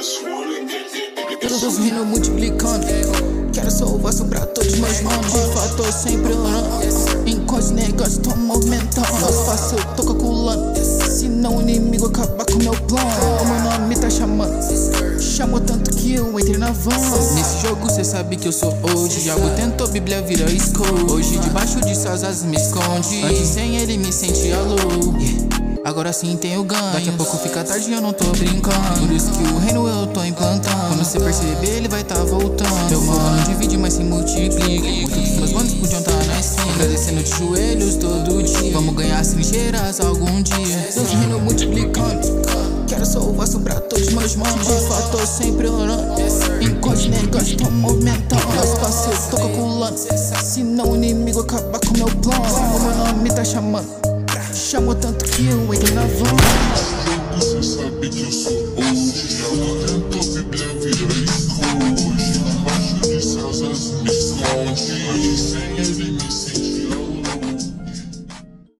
Todos rindo multiplicando. Quero salvação pra todos meus manos. De fato eu sempre orando. Enquanto os negócios tão movimentando, mais fácil eu tô calculando. Senão o inimigo acaba com meu plano. O meu nome tá chamando. Chamou tanto que eu entrei na van. Nesse jogo cê sabe que eu sou hoje. Diabo tentou, Bíblia vira escola. Hoje debaixo de suas asas me esconde. Antes sem ele me sentia louco. Agora sim tenho ganho. Daqui a pouco fica tarde e eu não tô brincando. Por isso que o reino eu tô implantando. Quando você perceber ele vai tá voltando. Meu mano não divide mas se multiplica. Todos meus manos podiam tá na esquina, agradecendo de joelhos todo dia. Vamos ganhar trincheiras algum dia. Deus reino multiplicando. Quero salvação pra todos meus manos. De fato eu sempre orando. Enquanto os negócios tão movimentando, mais fácil eu tô calculando. Senão o inimigo acaba com meu plano. O meu nome tá chamando. Chamou tanto que eu entrei na van. Cê sabe que eu sou hoje. Diabo tentou, Bíblia vira escola. Hoje debaixo de suas asas me esconde. Antes sem ele me sentir